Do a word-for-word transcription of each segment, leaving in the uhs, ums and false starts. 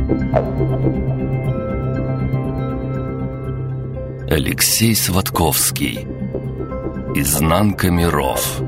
Алексей Сватковский. Изнанка миров.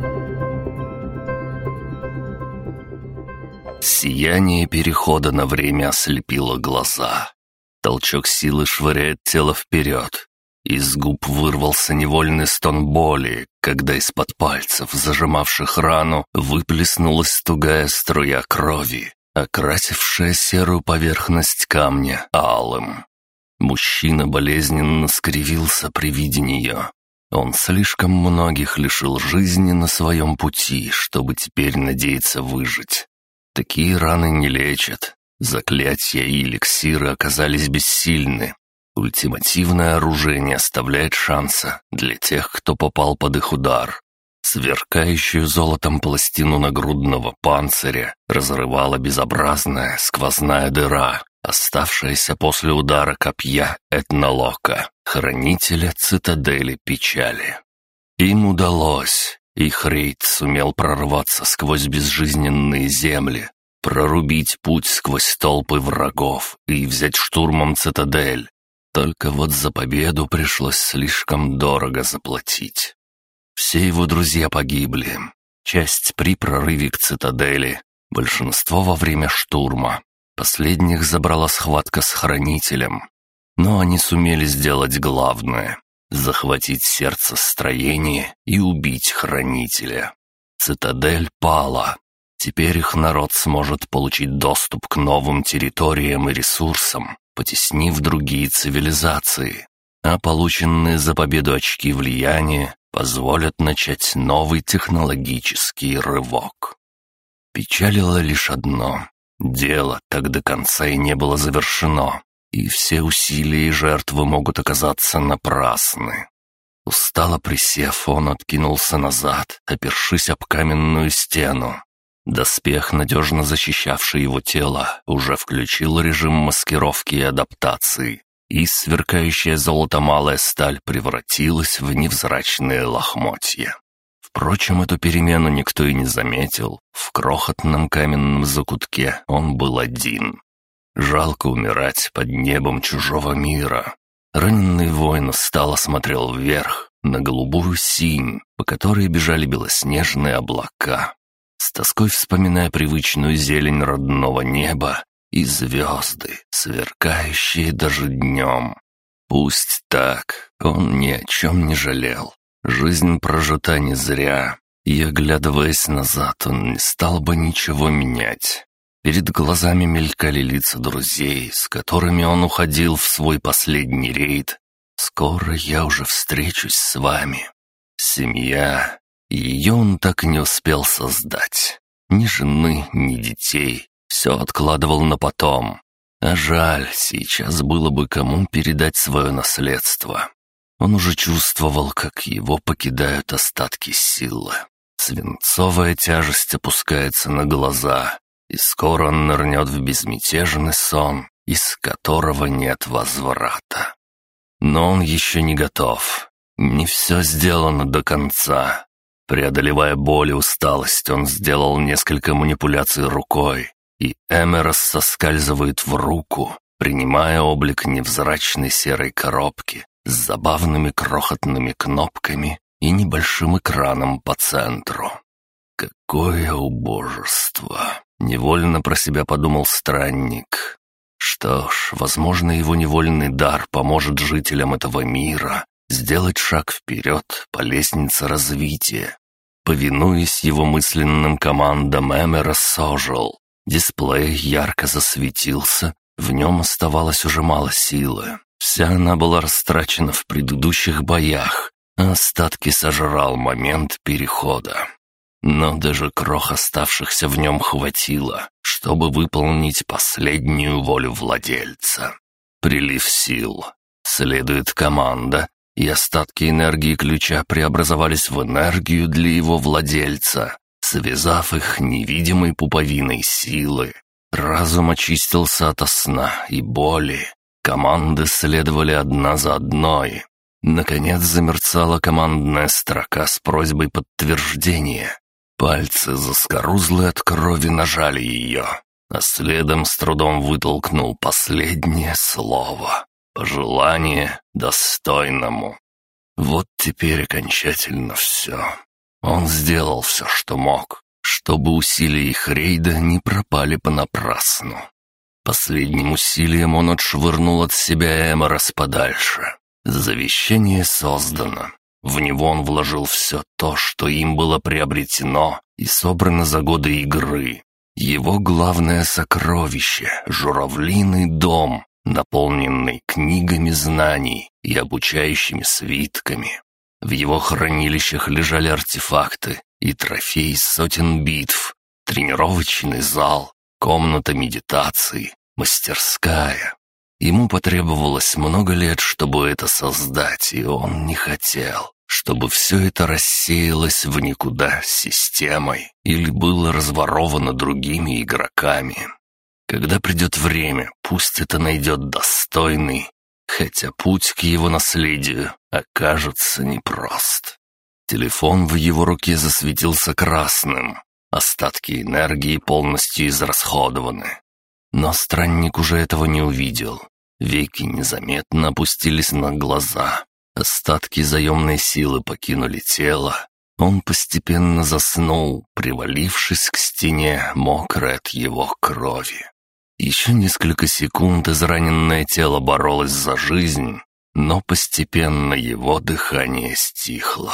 Сияние перехода на время ослепило глаза. Толчок силы швыряет тело вперед. Из губ вырвался невольный стон боли, когда из-под пальцев, зажимавших рану, выплеснулась тугая струя крови, окрасившая серую поверхность камня алым. Мужчина болезненно скривился при виде нее. Он слишком многих лишил жизни на своем пути, чтобы теперь надеяться выжить. Такие раны не лечат. Заклятия и эликсиры оказались бессильны. Ультимативное оружие не оставляет шанса для тех, кто попал под их удар. Сверкающую золотом пластину нагрудного панциря разрывала безобразная сквозная дыра, оставшаяся после удара копья Этнолока, хранителя цитадели печали. Им удалось. Их рейд сумел прорваться сквозь безжизненные земли, прорубить путь сквозь толпы врагов и взять штурмом цитадель. Только вот за победу пришлось слишком дорого заплатить. Все его друзья погибли. Часть при прорыве к цитадели, большинство во время штурма. Последних забрала схватка с хранителем. Но они сумели сделать главное — захватить сердце строения и убить хранителя. Цитадель пала. Теперь их народ сможет получить доступ к новым территориям и ресурсам, потеснив другие цивилизации. А полученные за победу очки влияния позволят начать новый технологический рывок. Печалило лишь одно — дело так до конца и не было завершено, и все усилия и жертвы могут оказаться напрасны. Устало присев, он откинулся назад, опершись об каменную стену. Доспех, надежно защищавший его тело, уже включил режим маскировки и адаптации, и сверкающая золото малая сталь превратилась в невзрачные лохмотья. Впрочем, эту перемену никто и не заметил. В крохотном каменном закутке он был один. Жалко умирать под небом чужого мира. Раненый воин устало смотрел вверх, на голубую синь, по которой бежали белоснежные облака, с тоской вспоминая привычную зелень родного неба и звезды, сверкающие даже днем. Пусть так, он ни о чем не жалел. Жизнь прожита не зря, и, оглядываясь назад, он не стал бы ничего менять. Перед глазами мелькали лица друзей, с которыми он уходил в свой последний рейд. «Скоро я уже встречусь с вами». Семья. Ее он так и не успел создать. Ни жены, ни детей. Все откладывал на потом. А жаль, сейчас было бы кому передать свое наследство. Он уже чувствовал, как его покидают остатки силы. Свинцовая тяжесть опускается на глаза, и скоро он нырнет в безмятежный сон, из которого нет возврата. Но он еще не готов. Не все сделано до конца. Преодолевая боль и усталость, он сделал несколько манипуляций рукой, и Эмерос соскальзывает в руку, принимая облик невзрачной серой коробки с забавными крохотными кнопками и небольшим экраном по центру. «Какое убожество!» — невольно про себя подумал странник. Что ж, возможно, его невольный дар поможет жителям этого мира сделать шаг вперед по лестнице развития. Повинуясь его мысленным командам, Эмерос ожил. Дисплей ярко засветился, в нем оставалось уже мало силы. Вся она была растрачена в предыдущих боях, а остатки сожрал момент перехода. Но даже крох оставшихся в нем хватило, чтобы выполнить последнюю волю владельца. Прилив сил. Следует команда, и остатки энергии ключа преобразовались в энергию для его владельца, связав их невидимой пуповиной силы. Разум очистился ото сна и боли. Команды следовали одна за одной. Наконец замерцала командная строка с просьбой подтверждения. Пальцы, заскорузлые от крови, нажали ее. а следом с трудом вытолкнул последнее слово. Пожелание достойному. Вот теперь окончательно все. Он сделал все, что мог, чтобы усилия их рейда не пропали понапрасну. Последним усилием он отшвырнул от себя Эморос подальше. Завещание создано. В него он вложил все то, что им было приобретено и собрано за годы игры. Его главное сокровище — журавлиный дом, наполненный книгами знаний и обучающими свитками. В его хранилищах лежали артефакты и трофеи сотен битв, тренировочный зал, комната медитации, мастерская. Ему потребовалось много лет, чтобы это создать, и он не хотел, чтобы все это рассеялось в никуда системой или было разворовано другими игроками. Когда придет время, пусть это найдет достойный, хотя путь к его наследию окажется непрост. Телефон в его руке засветился красным. Остатки энергии полностью израсходованы. Но странник уже этого не увидел. Веки незаметно опустились на глаза. Остатки заемной силы покинули тело. Он постепенно заснул, привалившись к стене, мокрой от его крови. Еще несколько секунд израненное тело боролось за жизнь, но постепенно его дыхание стихло.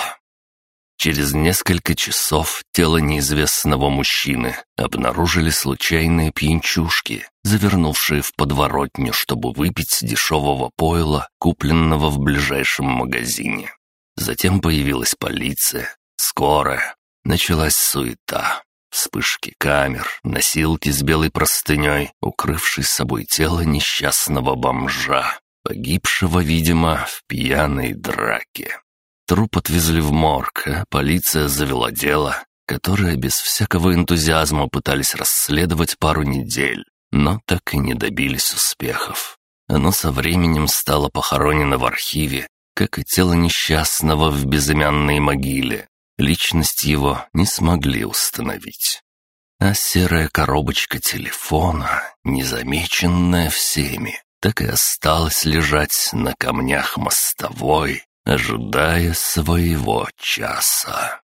Через несколько часов тело неизвестного мужчины обнаружили случайные пьянчушки, завернувшие в подворотню, чтобы выпить дешевого пойла, купленного в ближайшем магазине. Затем появилась полиция, скорая, началась суета. Вспышки камер, носилки с белой простыней, укрывшей собой тело несчастного бомжа, погибшего, видимо, в пьяной драке. Труп отвезли в морг, а полиция завела дело, которое без всякого энтузиазма пытались расследовать пару недель, но так и не добились успехов. Оно со временем стало похоронено в архиве, как и тело несчастного в безымянной могиле. Личность его не смогли установить. А серая коробочка телефона, незамеченная всеми, так и осталась лежать на камнях мостовой, ожидая своего часа.